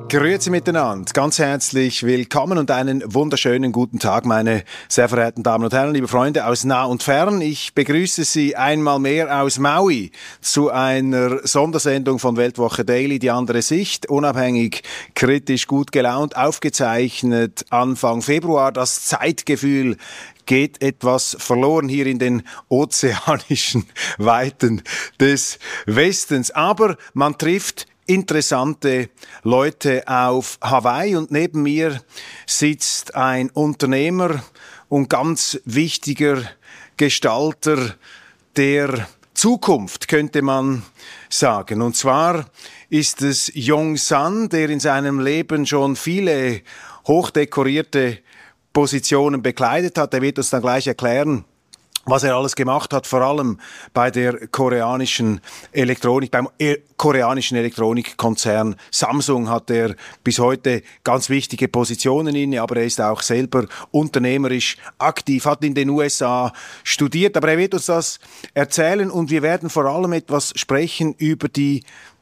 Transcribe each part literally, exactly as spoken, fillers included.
Grüezi miteinander, ganz herzlich willkommen und einen wunderschönen guten Tag, meine sehr verehrten Damen und Herren, liebe Freunde aus nah und fern. Ich begrüße Sie einmal mehr aus Maui zu einer Sondersendung von Weltwoche Daily, die andere Sicht, unabhängig, kritisch, gut gelaunt, aufgezeichnet Anfang Februar. Das Zeitgefühl geht etwas verloren hier in den ozeanischen Weiten des Westens. Aber man trifft interessante Leute auf Hawaii und neben mir sitzt ein Unternehmer und ganz wichtiger Gestalter der Zukunft, könnte man sagen. Und zwar ist es Yong Sun, der in seinem Leben schon viele hochdekorierte Positionen bekleidet hat. Er wird uns dann gleich erklären, was er alles gemacht hat, vor allem bei der koreanischen Elektronik, beim e- koreanischen Elektronikkonzern Samsung hat er bis heute ganz wichtige Positionen inne, aber er ist auch selber unternehmerisch aktiv, hat in den U S A studiert, aber er wird uns das erzählen und wir werden vor allem etwas sprechen über die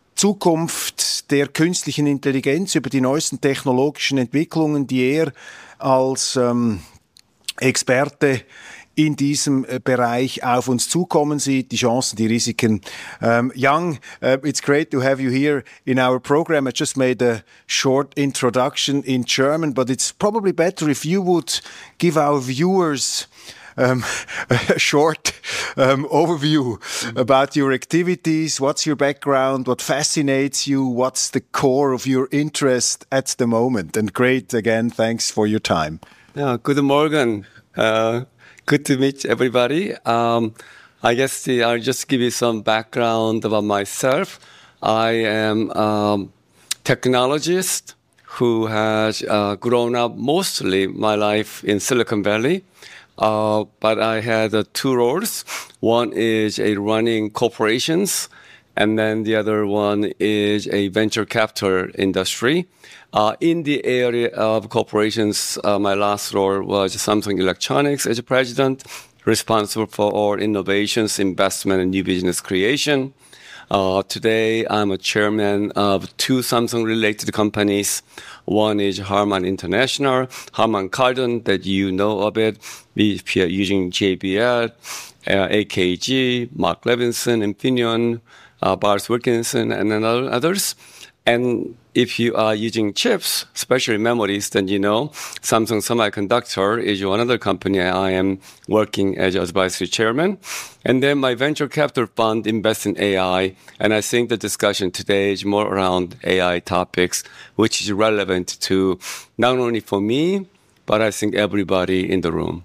Zukunft der künstlichen Intelligenz, über die neuesten technologischen Entwicklungen, die er als ähm, Experte in diesem Bereich auf uns zukommen sieht, die Chancen, die Risiken. Um, Young, uh, it's great to have you here in our program. I just made a short introduction in German, but it's probably better if you would give our viewers Um, a short um, overview about your activities. What's your background? What fascinates you? What's the core of your interest at the moment? And great, again, thanks for your time. Yeah, good morning. Uh, good to meet everybody. Um, I guess the, I'll just give you some background about myself. I am a technologist who has uh, grown up mostly my life in Silicon Valley. Uh, but I had uh, two roles. One is a running corporations, and then the other one is a venture capital industry. Uh, in the area of corporations, uh, my last role was Samsung Electronics as a president, responsible for all innovations, investment, and new business creation. Uh, today, I'm a chairman of two Samsung-related companies. One is Harman International, Harman Kardon, that you know of it. We are using J B L, uh, A K G, Mark Levinson, Infineon, uh, Bars Wilkinson, and then others. And if you are using chips, especially memories, then you know Samsung Semiconductor is one other company I am working as advisory chairman. And then my venture capital fund invests in A I. And I think the discussion today is more around A I topics, which is relevant to not only for me, but I think everybody in the room.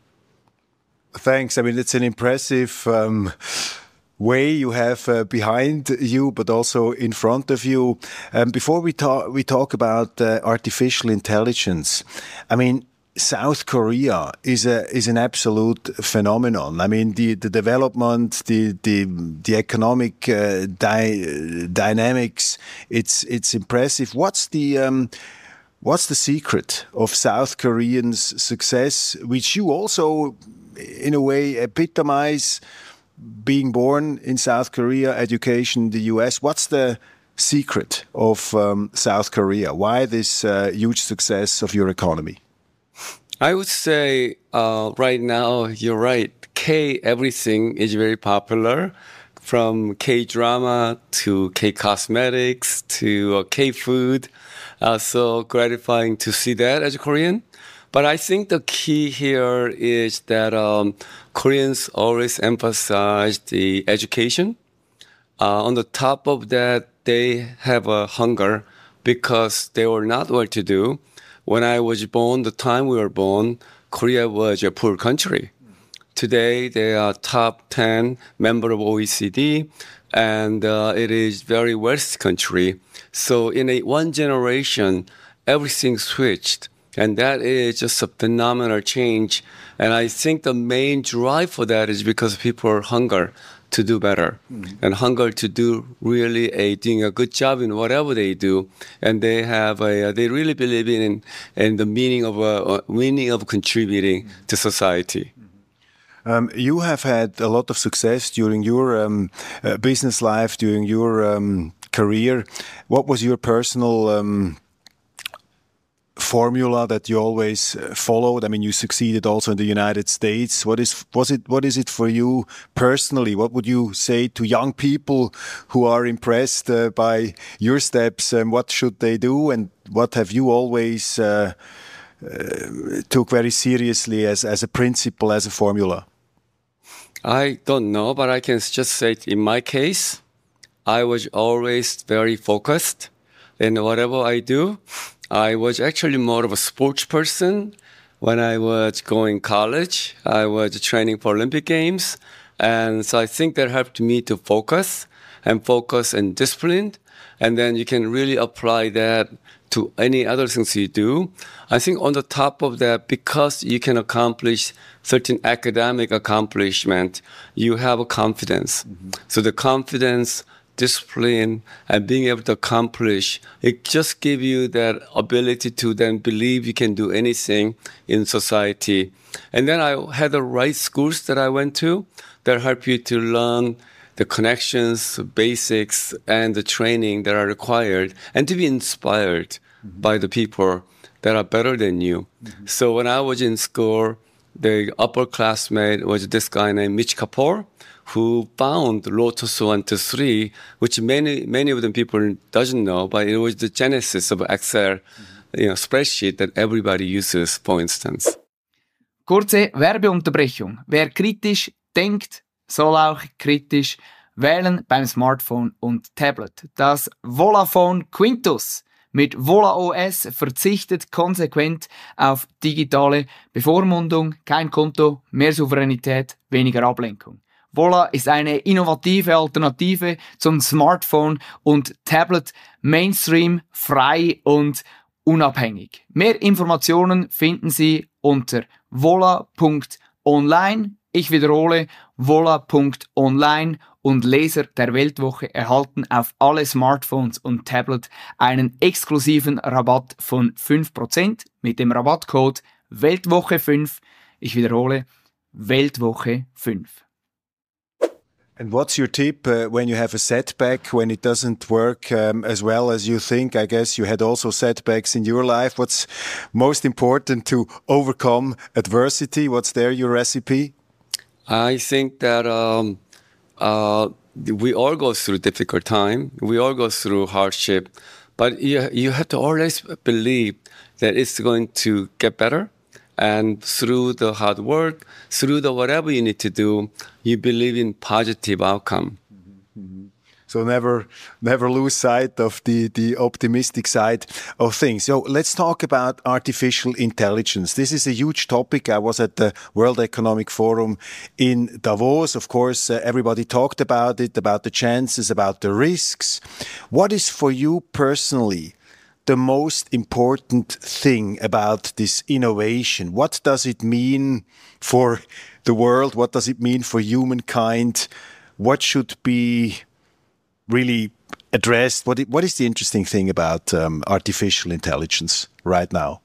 Thanks. I mean, it's an impressive um, way you have uh, behind you, but also in front of you. Um, before we talk, we talk about uh, artificial intelligence. I mean, South Korea is a is an absolute phenomenon. I mean, the the development, the the the economic uh, dy- dynamics. It's it's impressive. What's the um, what's the secret of South Koreans' success, which you also, in a way, epitomize? Being born in South Korea, education in the U S. What's the secret of um, South Korea? Why this uh, huge success of your economy? I would say uh, right now, you're right. K everything is very popular, from K-drama to K-cosmetics to uh, K-food. Uh, so gratifying to see that as a Korean. But I think the key here is that um, Koreans always emphasize the education. Uh, on the top of that, they have a hunger because they were not well-to-do. When I was born, the time we were born, Korea was a poor country. Today, they are top ten member of O E C D, and uh, it is very wealthy country. So in a one generation, everything switched. And that is just a phenomenal change. And I think the main drive for that is because people are hunger to do better mm-hmm. and hunger to do really a doing a good job in whatever they do. And they have a they really believe in in the meaning of a meaning of contributing mm-hmm. to society. Um, you have had a lot of success during your um, uh, business life, during your um, career. What was your personal um, formula that you always uh, followed? I mean, you succeeded also in the United States. What is was it? What is it for you personally? What would you say to young people who are impressed uh, by your steps? And what should they do? And what have you always uh, uh, took very seriously as as a principle, as a formula? I don't know, but I can just say in my case, I was always very focused in whatever I do. I was actually more of a sports person. When I was going college, I was training for Olympic Games. And so I think that helped me to focus and focus and discipline. And then you can really apply that to any other things you do. I think on the top of that, because you can accomplish certain academic accomplishment, you have a confidence. Mm-hmm. So the confidence, discipline, and being able to accomplish, it just gives you that ability to then believe you can do anything in society. And then I had the right schools that I went to that help you to learn the connections, basics, and the training that are required, and to be inspired mm-hmm. by the people that are better than you. Mm-hmm. So when I was in school, the upperclassmate was this guy named Mitch Kapor, who found Lotus one two three, which many many of the people doesn't know, but it was the genesis of Excel, mm-hmm. you know, spreadsheet that everybody uses, for instance. Kurze Werbeunterbrechung. Wer kritisch denkt, soll auch kritisch wählen beim Smartphone und Tablet. Das Volaphone Quintus mit Vola O S verzichtet konsequent auf digitale Bevormundung, kein Konto, mehr Souveränität, weniger Ablenkung. Vola ist eine innovative Alternative zum Smartphone und Tablet, Mainstream, frei und unabhängig. Mehr Informationen finden Sie unter vola punkt online. Ich wiederhole, vola punkt online, und Leser der Weltwoche erhalten auf alle Smartphones und Tablet einen exklusiven Rabatt von fünf Prozent mit dem Rabattcode Weltwoche fünf. Ich wiederhole, Weltwoche fünf. And what's your tip uh, when you have a setback, when it doesn't work um, as well as you think? I guess you had also setbacks in your life. What's most important to overcome adversity? What's there your recipe? I think that um, uh, we all go through difficult time. We all go through hardship. But you, you have to always believe that it's going to get better. And through the hard work, through the whatever you need to do, you believe in positive outcome. Mm-hmm. So never, never lose sight of the, the optimistic side of things. So let's talk about artificial intelligence. This is a huge topic. I was at the World Economic Forum in Davos. Of course, uh, everybody talked about it, about the chances, about the risks. What is for you personally the most important thing about this innovation? What does it mean for the world? What does it mean for humankind? What should be really addressed? What, what is the interesting thing about um, artificial intelligence right now?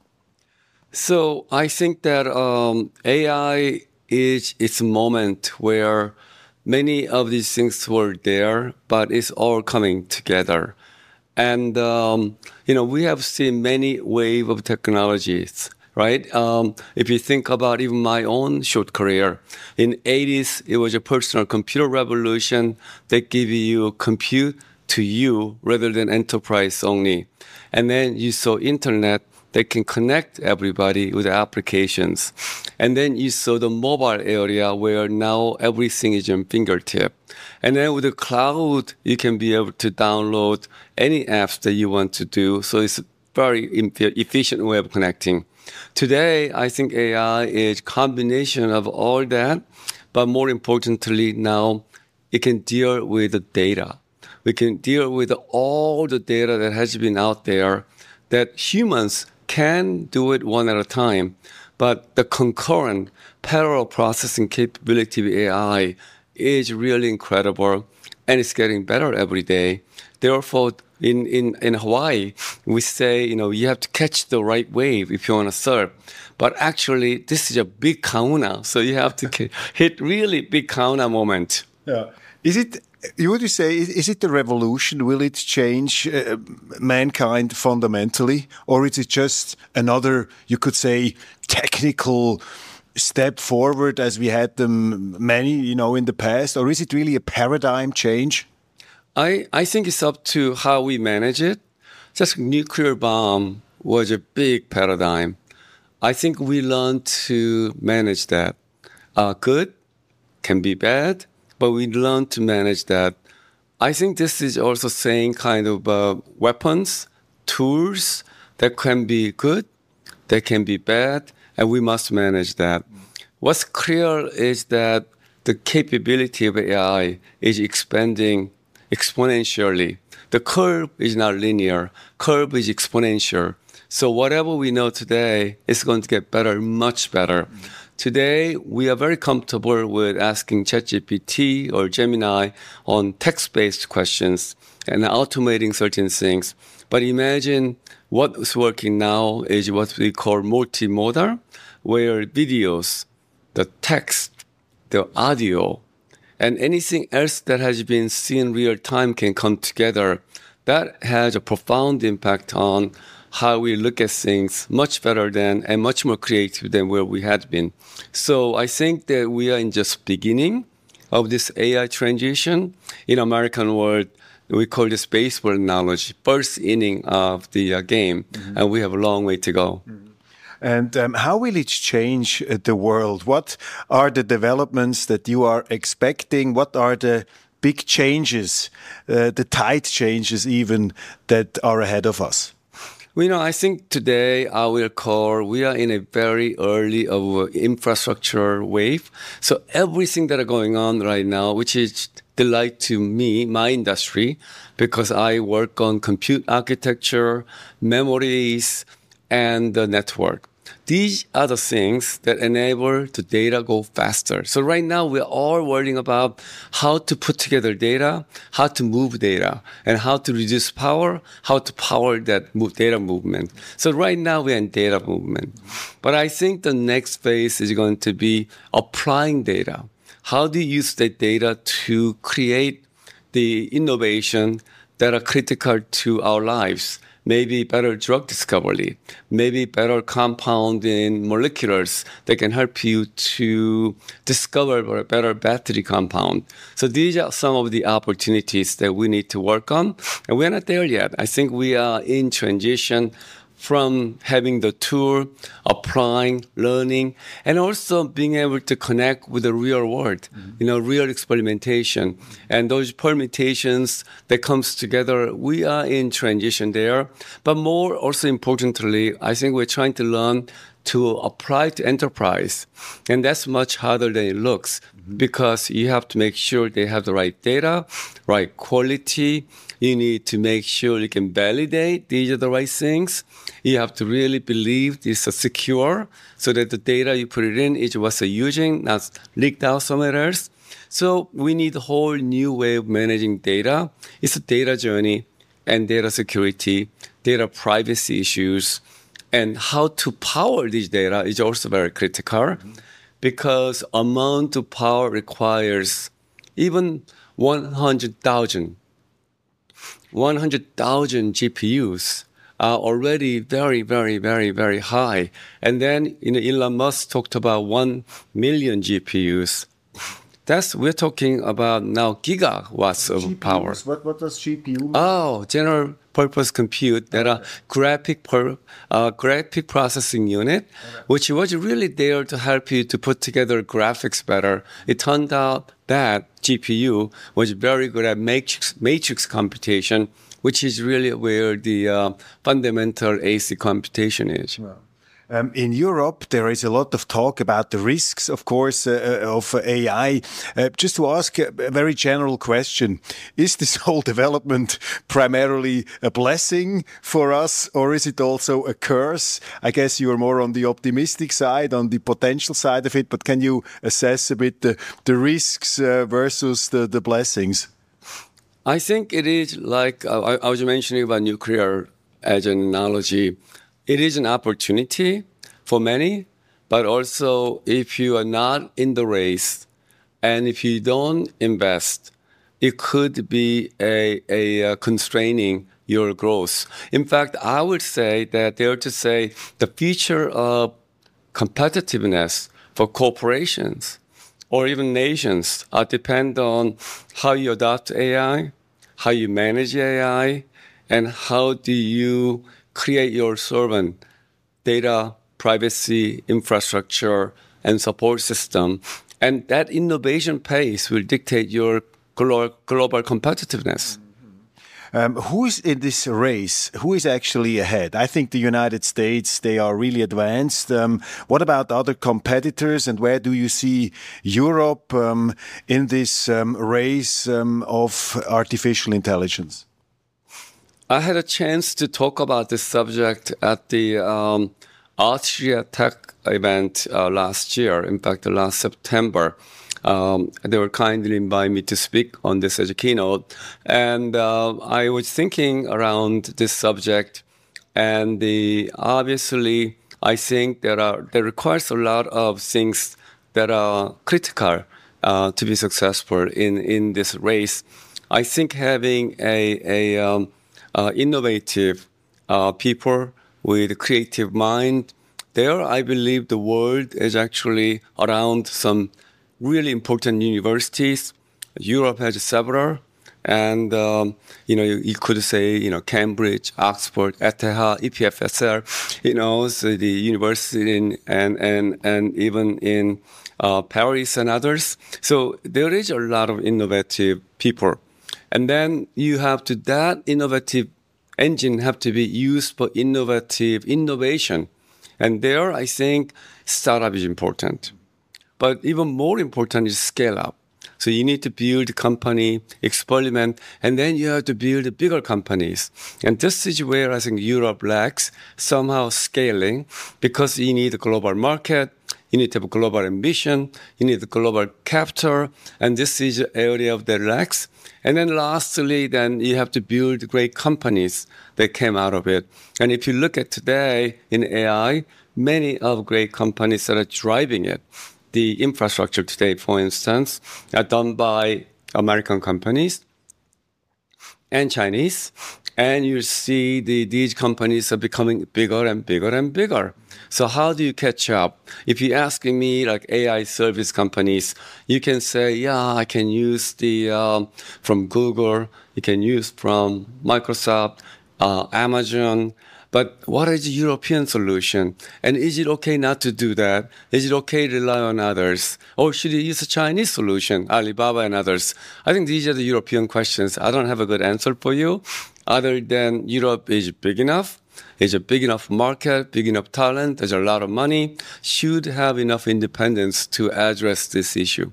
So I think that um, A I is its a moment where many of these things were there, but it's all coming together. And, um, you know, we have seen many wave of technologies, right? Um, if you think about even my own short career, in eighties, it was a personal computer revolution that gave you compute to you rather than enterprise only. And then you saw internet that can connect everybody with applications. And then you saw the mobile area where now everything is on fingertip. And then with the cloud, you can be able to download any apps that you want to do. So it's a very efficient way of connecting. Today, I think A I is a combination of all that, but more importantly now, it can deal with the data. We can deal with all the data that has been out there that humans can do it one at a time, but the concurrent parallel processing capability of A I is really incredible, and it's getting better every day. Therefore, in, in, in Hawaii, we say, you know, you have to catch the right wave if you want to surf. But actually, this is a big kauna, so you have to hit really big kauna moment. Yeah. Is it You would you say, is it the revolution? Will it change uh, mankind fundamentally? Or is it just another, you could say, technical step forward as we had them many, you know, in the past? Or is it really a paradigm change? I, I think it's up to how we manage it. Just nuclear bomb was a big paradigm. I think we learned to manage that. Uh, good can be bad, but we learned to manage that. I think this is also saying kind of uh, weapons, tools that can be good, that can be bad, and we must manage that. What's clear is that the capability of A I is expanding exponentially. The curve is not linear. Curve is exponential. So whatever we know today is going to get better, much better. Mm-hmm. Today, we are very comfortable with asking ChatGPT or Gemini on text-based questions and automating certain things. But imagine what is working now is what we call multimodal, where videos, the text, the audio, and anything else that has been seen real time can come together. That has a profound impact on how we look at things, much better than and much more creative than where we had been. So I think that we are in just beginning of this A I transition. In American world, we call this baseball analogy, first inning of the uh, game, mm-hmm. and we have a long way to go. Mm-hmm. And um, how will it change uh, the world? What are the developments that you are expecting? What are the big changes, uh, the tide changes even, that are ahead of us? Well, you know, I think today I will call, we are in a very early of infrastructure wave. So everything that are going on right now, which is delight to me, my industry, because I work on compute architecture, memories, and the network. These are the things that enable the data go faster. So right now, we're all worrying about how to put together data, how to move data, and how to reduce power, how to power that move data movement. So right now, we're in data movement. But I think the next phase is going to be applying data. How do you use the data to create the innovation that are critical to our lives? Maybe better drug discovery, maybe better compound in moleculars that can help you to discover a better battery compound. So these are some of the opportunities that we need to work on. And we're not there yet. I think we are in transition from having the tool, applying, learning, and also being able to connect with the real world, mm-hmm. you know, real experimentation. And those permutations that comes together, we are in transition there. But more also importantly, I think we're trying to learn to apply to enterprise. And that's much harder than it looks, mm-hmm. because you have to make sure they have the right data, right quality. You need to make sure you can validate these are the right things. You have to really believe this is secure so that the data you put it in is what you're using, not leaked out somewhere else. So we need a whole new way of managing data. It's a data journey and data security, data privacy issues, and how to power this data is also very critical, mm-hmm. because amount of power requires even one hundred thousand one hundred thousand G P Us are already very, very, very, very high. And then, you know, Elon Musk talked about one million G P Us. That's, we're talking about now gigawatts of G P Us, power. What, what does G P U mean? Oh, general purpose compute, that are graphic per, uh, graphic processing unit, okay. which was really there to help you to put together graphics better. It turned out that G P U was very good at matrix, matrix computation, which is really where the uh, fundamental A C computation is. Wow. Um, in Europe, there is a lot of talk about the risks, of course, uh, of A I. Uh, just to ask a very general question, is this whole development primarily a blessing for us, or is it also a curse? I guess you are more on the optimistic side, on the potential side of it, but can you assess a bit the, the risks uh, versus the, the blessings? I think it is like, uh, I, I was mentioning about nuclear as an analogy. It is an opportunity for many, but also if you are not in the race and if you don't invest, it could be a, a, uh constraining your growth. In fact, I would say that dare to say the future of competitiveness for corporations or even nations uh, depend on how you adopt A I, how you manage A I, and how do you create your servant data, privacy, infrastructure, and support system. And that innovation pace will dictate your glo- global competitiveness. Um, who is in this race? Who is actually ahead? I think the United States, they are really advanced. Um, what about other competitors, and where do you see Europe um, in this um, race um, of artificial intelligence? I had a chance to talk about this subject at the um, Austria Tech event uh, last year, in fact, last September. Um, they were kindly invited me to speak on this as a keynote. And uh, I was thinking around this subject. And the, obviously, I think there are there requires a lot of things that are critical uh, to be successful in, in this race. I think having a, a um, uh, innovative uh, people with creative mind, there I believe the world is actually around some really important universities. Europe has several, and um, you know you, you could say you know Cambridge, Oxford, E T H, E P F S R, you know so the university in, and and and even in uh, Paris and others. So there is a lot of innovative people, and then you have to that innovative engine have to be used for innovative innovation, and there I think startup is important. But even more important is scale up. So you need to build a company, experiment, and then you have to build bigger companies. And this is where I think Europe lacks somehow scaling, because you need a global market, you need to have a global ambition, you need a global capital, and this is the area of the lacks. And then lastly, then you have to build great companies that came out of it. And if you look at today in A I, many of great companies that are driving it. The infrastructure today, for instance, are done by American companies and Chinese. And you see the, these companies are becoming bigger and bigger and bigger. So how do you catch up? If you're asking me, like A I service companies, you can say, yeah, I can use the um, from Google, you can use from Microsoft, uh, Amazon. But what is the European solution? And is it okay not to do that? Is it okay to rely on others? Or should you use a Chinese solution, Alibaba and others? I think these are the European questions. I don't have a good answer for you, other than Europe is big enough. It's a big enough market, big enough talent, there's a lot of money, should have enough independence to address this issue.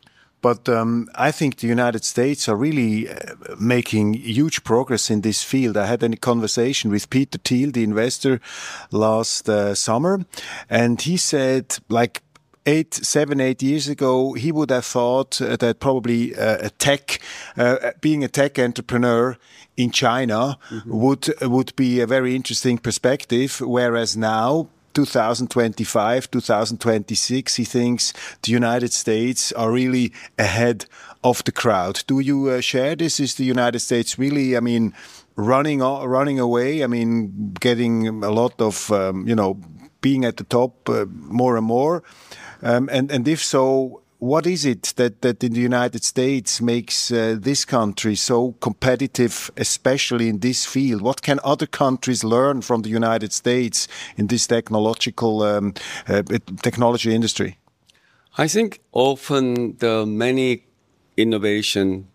But um, I think the United States are really uh, making huge progress in this field. I had a conversation with Peter Thiel, the investor, last uh, summer, and he said, like, Eight, seven, eight years ago, he would have thought uh, that probably uh, a tech, uh, being a tech entrepreneur in China mm-hmm. would would be a very interesting perspective. Whereas now, twenty twenty-five, twenty twenty-six, he thinks the United States are really ahead of the crowd. Do you uh, share this? Is the United States really, I mean, running running away? I mean, getting a lot of, um, you know, being at the top uh, more and more. Um, and, and if so, what is it that, that in the United States makes uh, this country so competitive, especially in this field? What can other countries learn from the United States in this technological um, uh, technology industry? I think often the many innovation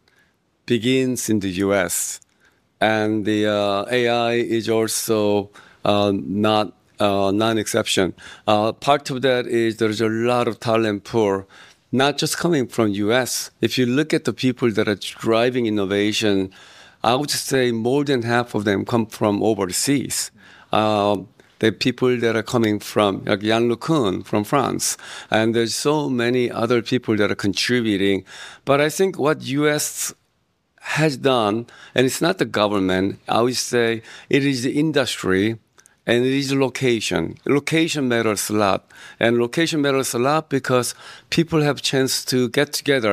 begins in the U S, and the uh, A I is also uh, not Uh, non-exception. Uh, part of that is there's a lot of talent pool, not just coming from U S. If you look at the people that are driving innovation, I would say more than half of them come from overseas. Uh, the people that are coming from, like Yann LeCun from France, and there's so many other people that are contributing. But I think what U S has done, and it's not the government, I would say it is the industry. And it is location. Location matters a lot. And location matters a lot because people have a chance to get together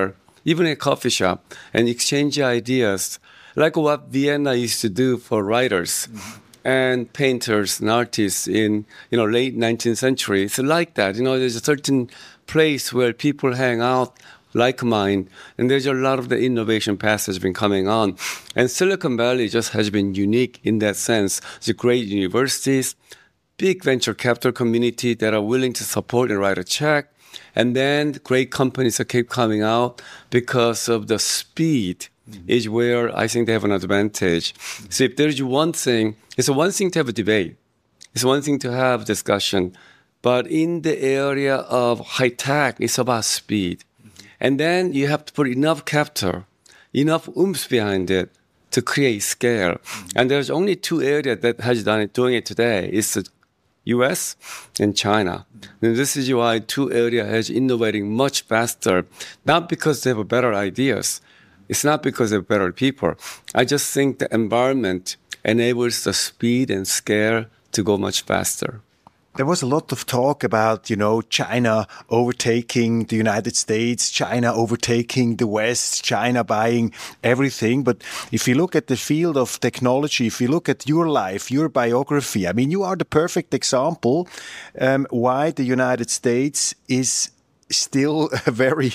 even a coffee shop, and exchange ideas, like what Vienna used to do for writers mm-hmm. and painters and artists in you know late nineteenth century. It's like that. You know, there's a certain place where people hang out like mind, and there's a lot of the innovation path has been coming on. And Silicon Valley just has been unique in that sense. The great universities, big venture capital community that are willing to support and write a check, and then great companies that keep coming out because of the speed mm-hmm. is where I think they have an advantage. Mm-hmm. So if there's one thing, it's one thing to have a debate. It's one thing to have discussion. But in the area of high tech, it's about speed. And then you have to put enough capital, enough oomph behind it to create scale. Mm-hmm. And there's only two areas that has done it, doing it today. It's the U S and China. Mm-hmm. And this is why two areas is innovating much faster, not because they have better ideas. It's not because they're better people. I just think the environment enables the speed and scale to go much faster. There was a lot of talk about, you know, China overtaking the United States, China overtaking the West, China buying everything. But if you look at the field of technology, if you look at your life, your biography, I mean, you are the perfect example um, why the United States is still a very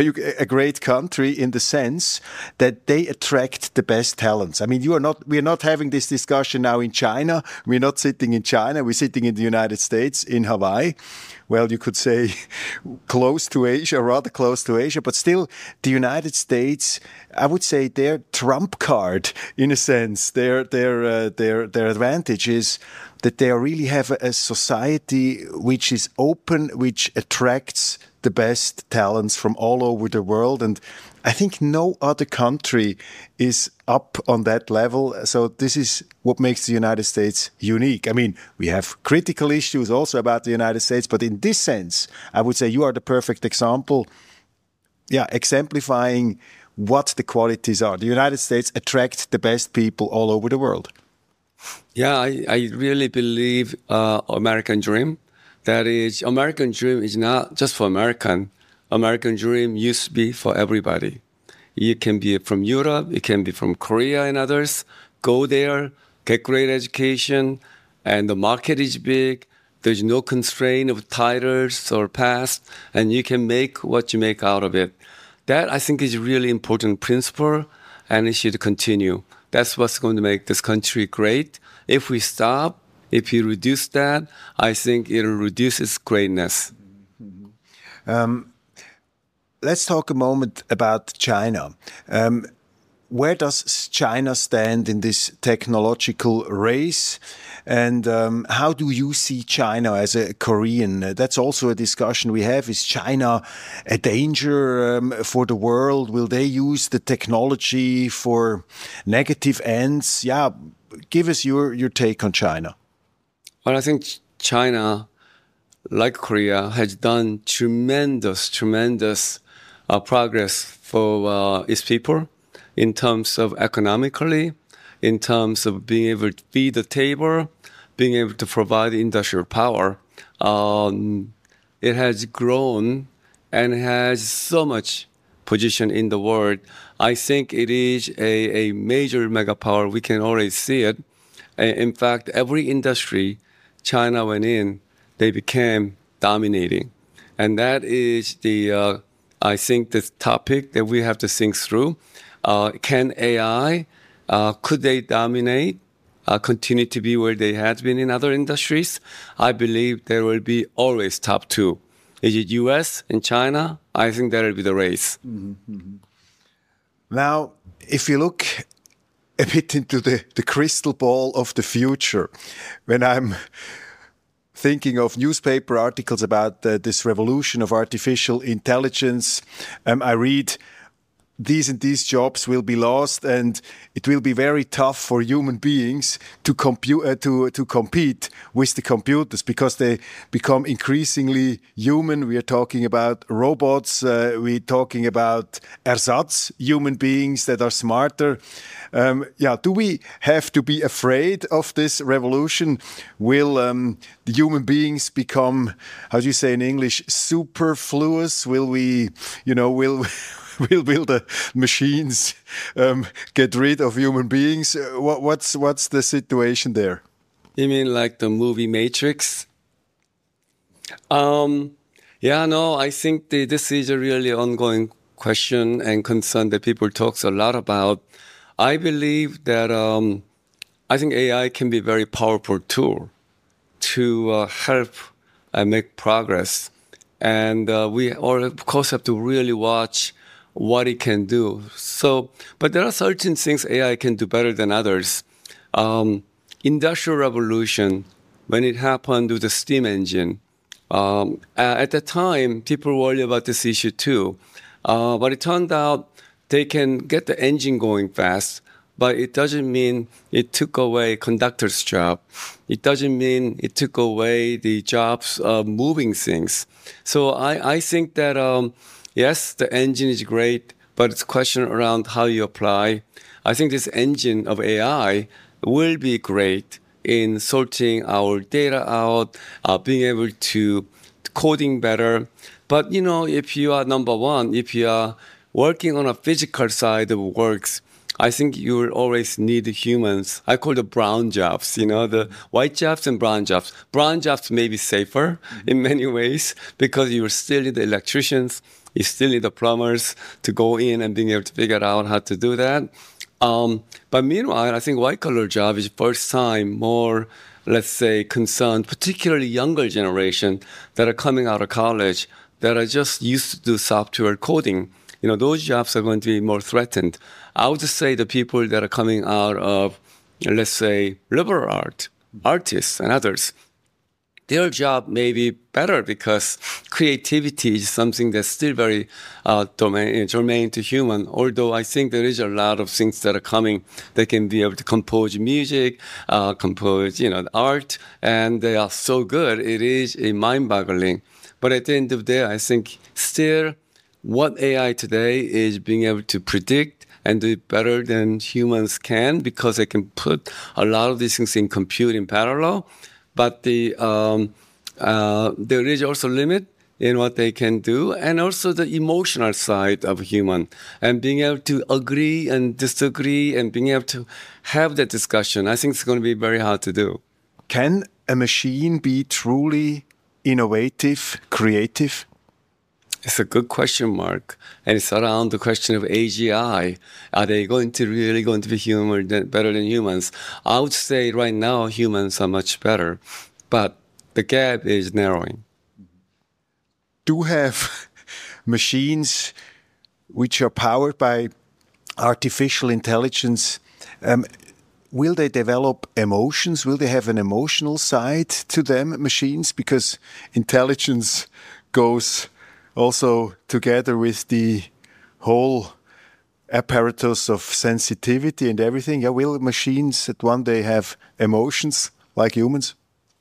a great country in the sense that they attract the best talents. I mean, you are not we are not having this discussion now in China. We're not sitting in China. We're sitting in the United States, in Hawaii. Well, you could say close to Asia, rather close to Asia, but still the United States, I would say their trump card in a sense, their their uh, their their advantage is that they really have a, a society which is open, which attracts the best talents from all over the world. And I think no other country is up on that level. So this is what makes the United States unique. I mean, we have critical issues also about the United States, but in this sense, I would say you are the perfect example, yeah, exemplifying what the qualities are. The United States attracts the best people all over the world. Yeah, I, I really believe uh, American dream. That is, American dream is not just for American. American dream used to be for everybody. You can be from Europe, it can be from Korea and others. Go there, get great education, and the market is big. There's no constraint of titles or past, and you can make what you make out of it. That, I think, is a really important principle, and it should continue. That's what's going to make this country great. If we stop, if you reduce that, I think it'll reduce its greatness. Um, let's talk a moment about China. Um, where does China stand in this technological race? And um, how do you see China as a Korean? Uh, that's also a discussion we have. Is China a danger um, for the world? Will they use the technology for negative ends? Yeah, give us your, your take on China. Well, I think China, like Korea, has done tremendous, tremendous uh, progress for uh, its people in terms of economically, in terms of being able to feed the table, being able to provide industrial power. Um, it has grown and has so much position in the world. I think it is a, a major mega power. We can already see it. In fact, every industry China went in, they became dominating. And that is the, uh, I think, the topic that we have to think through. Uh, can A I, uh, could they dominate, uh, continue to be where they had been in other industries? I believe there will be always top two. Is it U S and China? I think that will be the race. Mm-hmm. Now, if you look a bit into the, the crystal ball of the future, when I'm thinking of newspaper articles about uh, this revolution of artificial intelligence, um, I read these and these jobs will be lost, and it will be very tough for human beings to compute uh, to to compete with the computers because they become increasingly human. We are talking about robots. Uh, we're talking about ersatz, human beings that are smarter. Um, yeah, do we have to be afraid of this revolution? Will um, the human beings become, how do you say in English, superfluous? Will we, you know, will will will the machines um, get rid of human beings? Uh, What, what's what's the situation there? You mean like the movie Matrix? Um, yeah, no, I think the, this is a really ongoing question and concern that people talks a lot about. I believe that um, I think A I can be a very powerful tool to uh, help and make progress. And uh, we, or of course, have to really watch what it can do. So, but there are certain things A I can do better than others. Um, Industrial Revolution, when it happened with the steam engine, um, at the time, people worried about this issue too. Uh, but it turned out they can get the engine going fast, but it doesn't mean it took away conductor's job. It doesn't mean it took away the jobs of moving things. So I, I think that, um, yes, the engine is great, but it's a question around how you apply. I think this engine of A I will be great in sorting our data out, uh, being able to coding better. But, you know, if you are number one, if you are working on a physical side of works, I think you will always need humans. I call the brown jobs, you know, the white jobs and brown jobs. Brown jobs may be safer mm-hmm. in many ways because you still need the electricians, you still need the plumbers to go in and being able to figure out how to do that. Um, but meanwhile, I think white-collar job is first time more, let's say, concerned, particularly younger generation that are coming out of college that are just used to do software coding. You know, those jobs are going to be more threatened. I would just say the people that are coming out of, let's say, liberal art, artists and others, their job may be better because creativity is something that's still very uh, domain, germane to human, although I think there is a lot of things that are coming that can be able to compose music, uh, compose, you know, art, and they are so good. It is a mind-boggling. But at the end of the day, I think still what A I today is being able to predict and do it better than humans can because they can put a lot of these things in compute in parallel. But the um, uh, there is also limit in what they can do, and also the emotional side of human, and being able to agree and disagree, and being able to have that discussion. I think it's going to be very hard to do. Can a machine be truly innovative, creative? It's a good question, Mark. And it's around the question of A G I. Are they going to really going to be human better than humans? I would say right now humans are much better, but the gap is narrowing. Do have machines which are powered by artificial intelligence, um, will they develop emotions? Will they have an emotional side to them, machines? Because intelligence goes also together with the whole apparatus of sensitivity and everything. Yeah, will machines at one day have emotions like humans?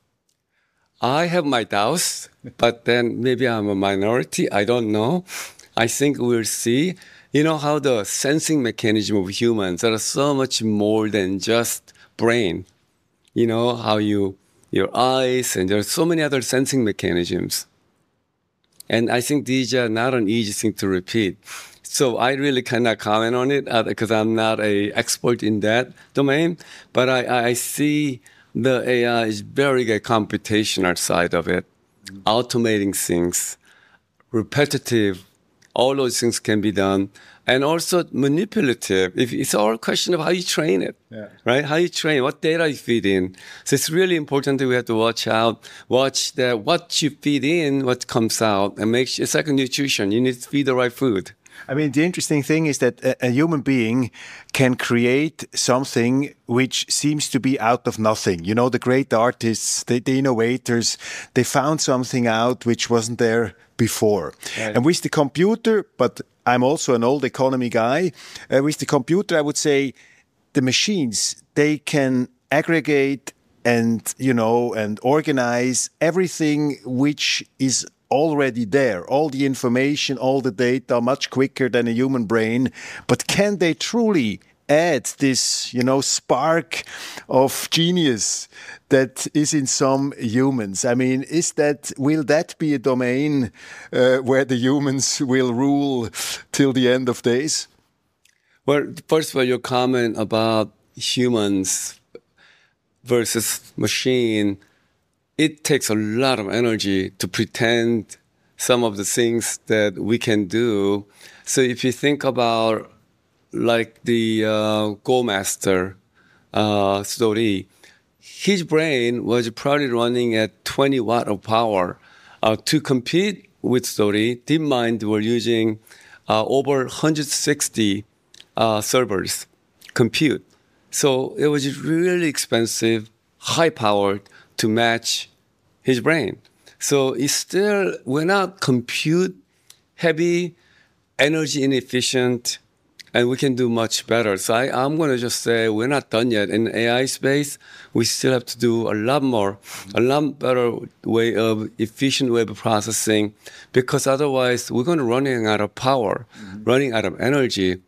I have my doubts, but then maybe I'm a minority. I don't know. I think we'll see. You know how the sensing mechanism of humans are so much more than just brain. You know how you, your eyes, and there are so many other sensing mechanisms. And I think these are not an easy thing to repeat. So I really cannot comment on it uh, because I'm not an expert in that domain. But I, I see the A I is very good computational side of it, mm-hmm. automating things, repetitive, all those things can be done. And also manipulative. If it's all a question of how you train it, yeah. right? How you train, what data you feed in. So it's really important that we have to watch out, watch that what you feed in, what comes out, and make sure it's like a nutrition. You need to feed the right food. I mean, the interesting thing is that a, a human being can create something which seems to be out of nothing. You know, the great artists, the, the innovators, they found something out which wasn't there before. Right. And with the computer, but I'm also an old economy guy, uh, with the computer, I would say the machines, they can aggregate and, you know, and organize everything which is already there, all the information, all the data, much quicker than a human brain. But can they truly add this, you know, spark of genius that is in some humans? I mean, is that, will that be a domain uh, where the humans will rule till the end of days? Well, first of all, your comment about humans versus machine, it takes a lot of energy to pretend some of the things that we can do. So if you think about like the uh, Go Master uh, story, his brain was probably running at twenty watt of power. Uh, to compete with Story, DeepMind were using uh, over one hundred sixty uh, servers, compute. So it was really expensive, high powered to match his brain. So it's still, we're not compute heavy, energy inefficient, and we can do much better. So I, I'm going to just say we're not done yet. In A I space, we still have to do a lot more, a lot better way of efficient way of processing, because otherwise we're going to running out of power, mm-hmm. running out of energy.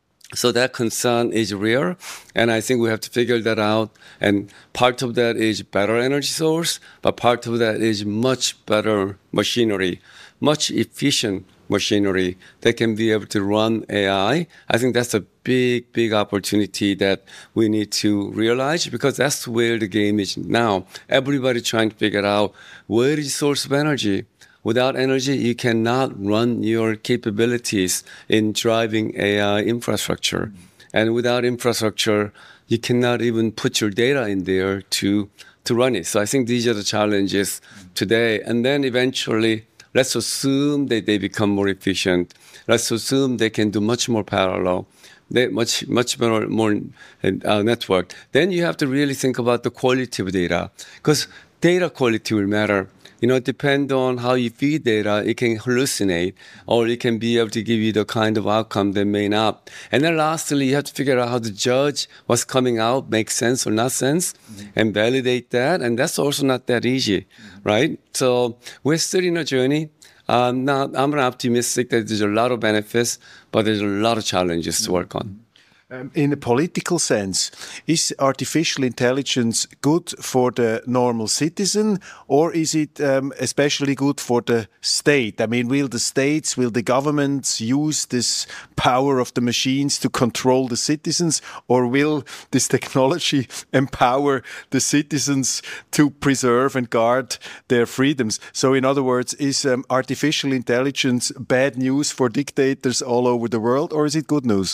So that concern is real, and I think we have to figure that out. And part of that is better energy source, but part of that is much better machinery, much efficient machinery that can be able to run A I. I think that's a big, big opportunity that we need to realize, because that's where the game is now. Everybody trying to figure out where is the source of energy. Without energy, you cannot run your capabilities in driving A I infrastructure. Mm-hmm. And without infrastructure, you cannot even put your data in there to, to run it. So I think these are the challenges mm-hmm. today. And then eventually, let's assume that they become more efficient. Let's assume they can do much more parallel, they much much better, more uh, network. Then you have to really think about the quality of data, because data quality will matter. You know, depend on how you feed data, it can hallucinate, or it can be able to give you the kind of outcome that may not. And then lastly, you have to figure out how to judge what's coming out makes sense or not sense, mm-hmm. and validate that. And that's also not that easy, mm-hmm. right? So we're still in a journey. Um, not, I'm optimistic that there's a lot of benefits, but there's a lot of challenges mm-hmm. to work on. Um, in a political sense, is artificial intelligence good for the normal citizen, or is it um, especially good for the state? I mean, will the states, will the governments use this power of the machines to control the citizens, or will this technology empower the citizens to preserve and guard their freedoms? So in other words, is um, artificial intelligence bad news for dictators all over the world, or is it good news?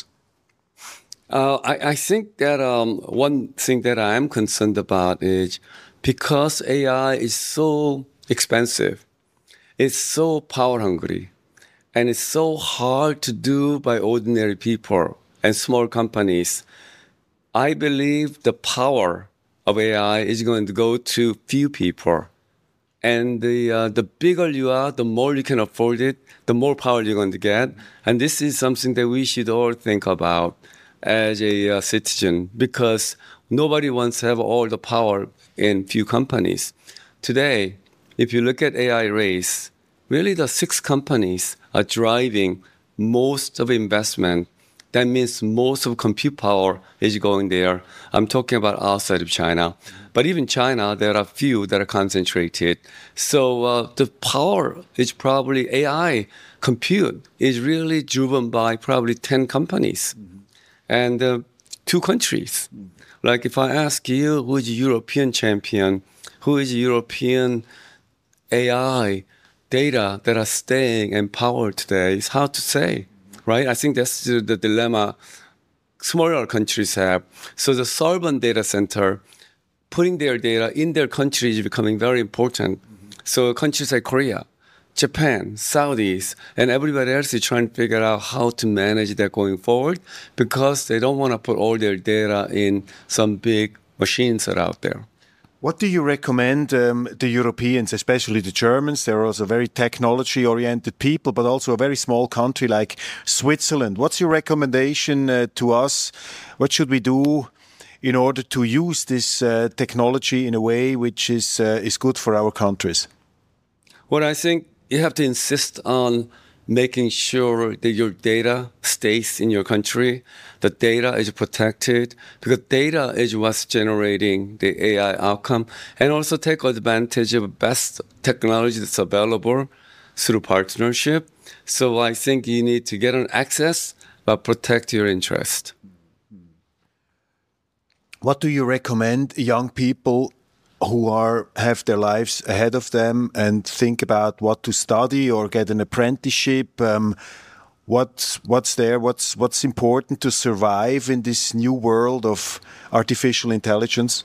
Uh, I, I think that um, one thing that I am concerned about is because A I is so expensive, it's so power hungry, and it's so hard to do by ordinary people and small companies. I believe the power of A I is going to go to few people. And the uh, the bigger you are, the more you can afford it, the more power you're going to get. And this is something that we should all think about as a uh, citizen, because nobody wants to have all the power in few companies. Today, if you look at A I race, really the six companies are driving most of investment. That means most of compute power is going there. I'm talking about outside of China. But even China, there are few that are concentrated. So uh, the power is probably A I compute is really driven by probably ten companies. Mm-hmm. And uh, two countries. Like if I ask you, who is a European champion, who is a European A I data that are staying in power today, it's hard to say, right? I think that's the, the dilemma smaller countries have. So the sovereign data center, putting their data in their country is becoming very important. Mm-hmm. So countries like Korea, Japan, Saudis, and everybody else is trying to figure out how to manage that going forward, because they don't want to put all their data in some big machines that are out there. What do you recommend um, the Europeans, especially the Germans? They're also very technology-oriented people, but also a very small country like Switzerland. What's your recommendation uh, to us? What should we do in order to use this uh, technology in a way which is uh, is good for our countries? Well, I think you have to insist on making sure that your data stays in your country, the data is protected, because data is what's generating the A I outcome, and also take advantage of best technology that's available through partnership. So I think you need to get an access, but protect your interest. What do you recommend young people who are have their lives ahead of them and think about what to study or get an apprenticeship? Um, what's what's there? What's what's important to survive in this new world of artificial intelligence?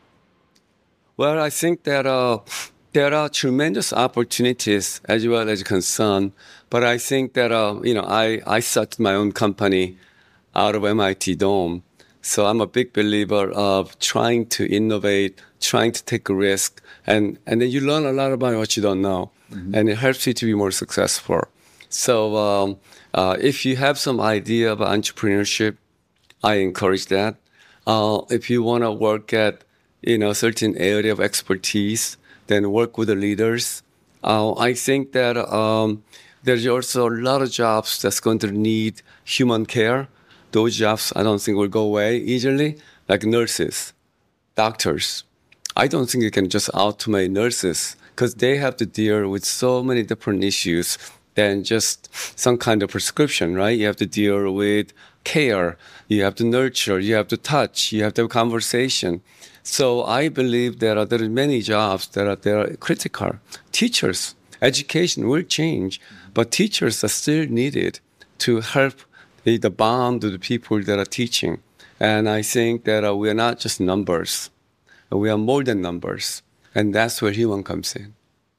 Well, I think that uh, there are tremendous opportunities as well as concern. But I think that uh, you know I I started my own company out of M I T Dome. So I'm a big believer of trying to innovate, trying to take a risk, and, and then you learn a lot about what you don't know, mm-hmm. and it helps you to be more successful. So um, uh, if you have some idea about entrepreneurship, I encourage that. Uh, if you want to work at you know certain area of expertise, then work with the leaders. Uh, I think that um, there's also a lot of jobs that's going to need human care. Those jobs, I don't think will go away easily, like nurses, doctors. I don't think you can just automate nurses because they have to deal with so many different issues than just some kind of prescription, right? You have to deal with care, you have to nurture, you have to touch, you have to have conversation. So I believe there are, there are many jobs that are, that are critical. Teachers, education will change, but teachers are still needed to help the bond to the people that are teaching. And I think that uh, we are not just numbers. We are more than numbers. And that's where human comes in.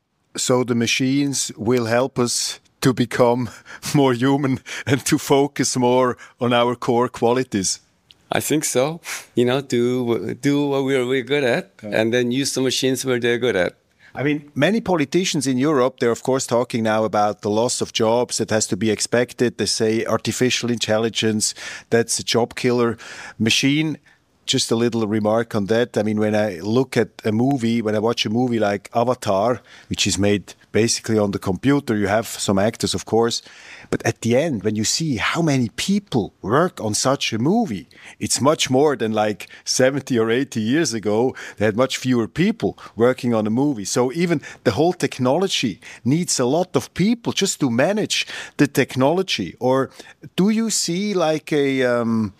So the machines will help us to become more human and to focus more on our core qualities. I think so. You know, do do what we're, we're good at, okay. And then use the machines where they're good at. I mean, many politicians in Europe, they're of course talking now about the loss of jobs that has to be expected. They say artificial intelligence, that's a job killer machine. Just a little remark on that. I mean, when I look at a movie, when I watch a movie like Avatar, which is made basically on the computer, you have some actors, of course. But at the end, when you see how many people work on such a movie, it's much more than like seventy or eighty years ago. They had much fewer people working on a movie. So even the whole technology needs a lot of people just to manage the technology. Or do you see like a... Um,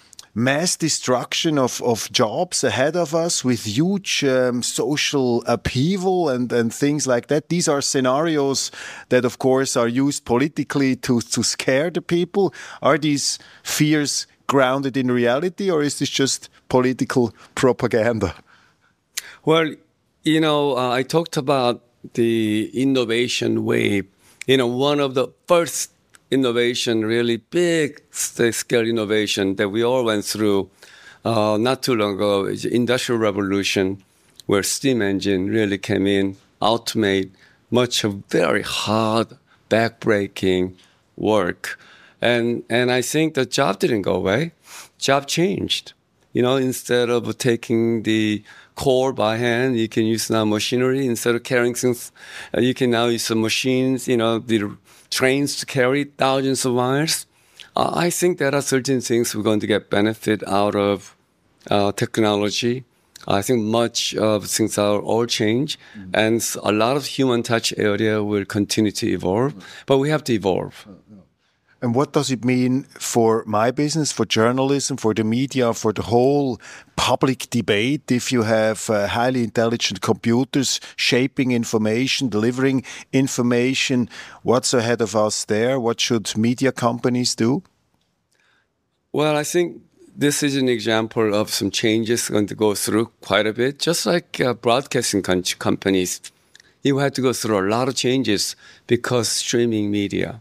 mass destruction of, of jobs ahead of us with huge um, social upheaval and, and things like that? These are scenarios that, of course, are used politically to, to scare the people. Are these fears grounded in reality, or is this just political propaganda? Well, you know, uh, I talked about the innovation wave. You know, one of the first innovation, really big scale innovation that we all went through uh, not too long ago is the Industrial Revolution, where steam engine really came in, automate much of very hard, backbreaking work. And and I think the job didn't go away. Job changed. You know, instead of taking the core by hand, you can use now machinery. Instead of carrying things, uh, you can now use some machines, you know, the trains to carry thousands of miles. Uh, I think there are certain things we're going to get benefit out of uh, technology. I think much of things are all change, mm-hmm. and a lot of human touch area will continue to evolve, but we have to evolve. And what does it mean for my business, for journalism, for the media, for the whole public debate if you have uh, highly intelligent computers shaping information, delivering information? What's ahead of us there? What should media companies do? Well, I think this is an example of some changes going to go through quite a bit. Just like uh, broadcasting com- companies, you had to go through a lot of changes because streaming media.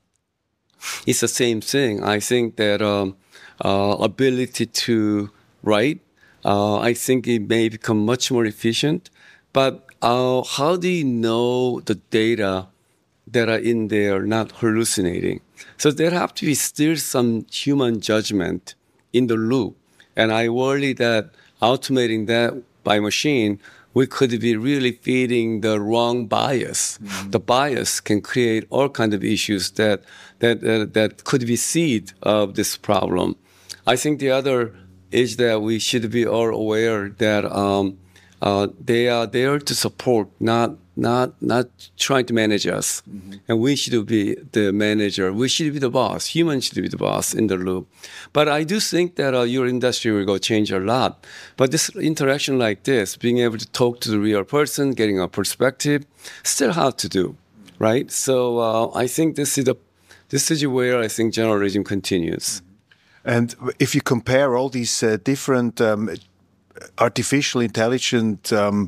It's the same thing. I think that um, uh, ability to write, uh, I think it may become much more efficient. But uh, how do you know the data that are in there not hallucinating? So there have to be still some human judgment in the loop. And I worry that automating that by machine we could be really feeding the wrong bias. Mm-hmm. The bias can create all kinds of issues that that uh, that could be seed of this problem. I think the other is that we should be all aware that um, uh, they are there to support, not not not trying to manage us. Mm-hmm. And we should be the manager. We should be the boss. Humans should be the boss in the loop. But I do think that uh, your industry will go change a lot. But this interaction like this, being able to talk to the real person, getting a perspective, still hard to do, right? So uh, I think this is the this is where I think journalism continues. And if you compare all these uh, different um, artificial intelligent um,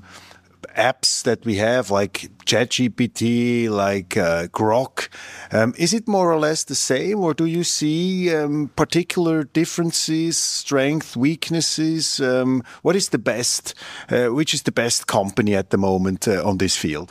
apps that we have, like ChatGPT, like uh, Grok, um, is it more or less the same, or do you see um, particular differences, strength, weaknesses? Um, what is the best? Uh, which is the best company at the moment uh, on this field?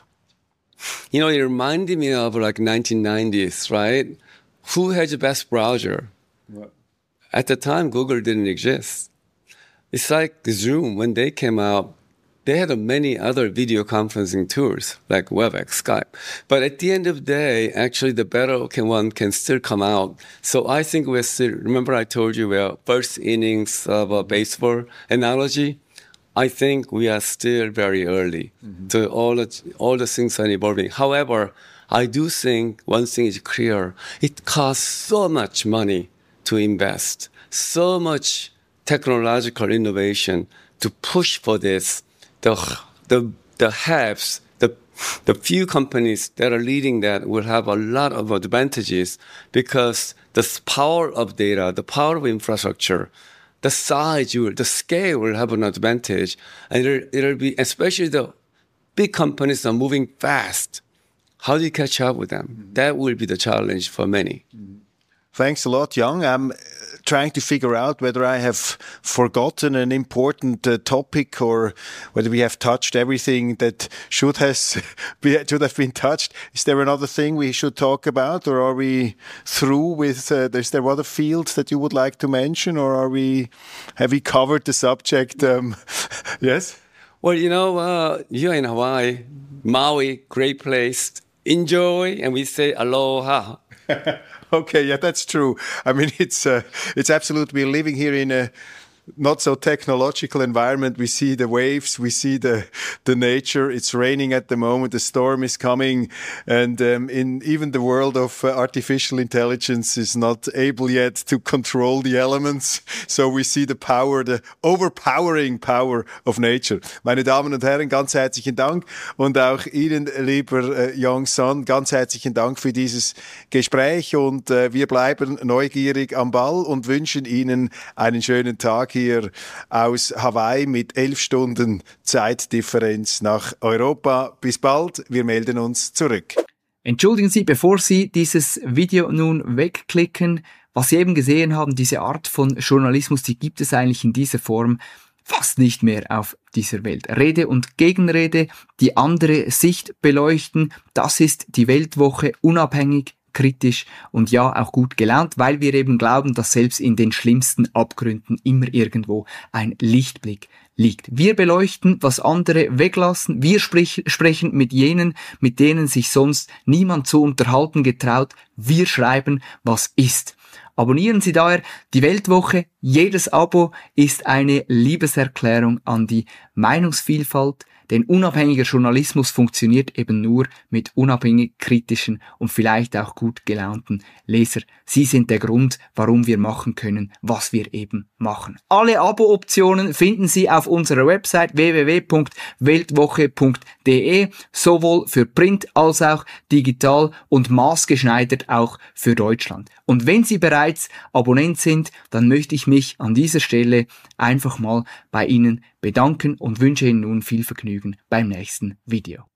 You know, it reminded me of like nineteen nineties, right? Who has the best browser? What? At the time, Google didn't exist. It's like Zoom, when they came out, they had many other video conferencing tools like WebEx, Skype. But at the end of the day, actually the better can one can still come out. So I think we're still, remember I told you we're first innings of a baseball analogy? I think we are still very early. Mm-hmm. So all the, all the things are evolving. However, I do think one thing is clear. It costs so much money to invest, so much technological innovation to push for this. The the the haves, the the few companies that are leading that will have a lot of advantages because the power of data, the power of infrastructure, the size, you will, the scale will have an advantage, and it'll, it'll be especially the big companies are moving fast. How do you catch up with them? Mm-hmm. That will be the challenge for many. Mm-hmm. Thanks a lot, Yang. I'm trying to figure out whether I have forgotten an important uh, topic or whether we have touched everything that should has be, should have been touched. Is there another thing we should talk about, or are we through with? Uh, is there other fields that you would like to mention, or are we have we covered the subject? Um, yes. Well, you know, uh, you're in Hawaii, Maui, great place. Enjoy, and we say aloha. Okay, yeah, that's true. I mean, it's uh, it's absolute. We're living here in a not so technological environment. We see the waves, we see the the nature. It's raining at the moment. The storm is coming, and um, in even the world of uh, artificial intelligence is not able yet to control the elements. So we see the power, the overpowering power of nature. Meine Damen und Herren, ganz herzlichen Dank, und auch Ihnen, lieber äh, Yang Sun, ganz herzlichen Dank für dieses Gespräch, und äh, wir bleiben neugierig am Ball und wünschen Ihnen einen schönen Tag hier aus Hawaii mit elf Stunden Zeitdifferenz nach Europa. Bis bald, wir melden uns zurück. Entschuldigen Sie, bevor Sie dieses Video nun wegklicken, was Sie eben gesehen haben, diese Art von Journalismus, die gibt es eigentlich in dieser Form fast nicht mehr auf dieser Welt. Rede und Gegenrede, die andere Sicht beleuchten, das ist die Weltwoche, unabhängig, kritisch und ja, auch gut gelaunt, weil wir eben glauben, dass selbst in den schlimmsten Abgründen immer irgendwo ein Lichtblick liegt. Wir beleuchten, was andere weglassen. Wir sprich, sprechen mit jenen, mit denen sich sonst niemand zu unterhalten getraut. Wir schreiben, was ist. Abonnieren Sie daher die Weltwoche. Jedes Abo ist eine Liebeserklärung an die Meinungsvielfalt. Denn unabhängiger Journalismus funktioniert eben nur mit unabhängig kritischen und vielleicht auch gut gelaunten Leser. Sie sind der Grund, warum wir machen können, was wir eben machen. Alle Abo-Optionen finden Sie auf unserer Website w w w punkt weltwoche punkt d e, sowohl für Print als auch digital und maßgeschneidert auch für Deutschland. Und wenn Sie bereits Abonnent sind, dann möchte ich mich an dieser Stelle einfach mal bei Ihnen bedanken und wünsche Ihnen nun viel Vergnügen beim nächsten Video.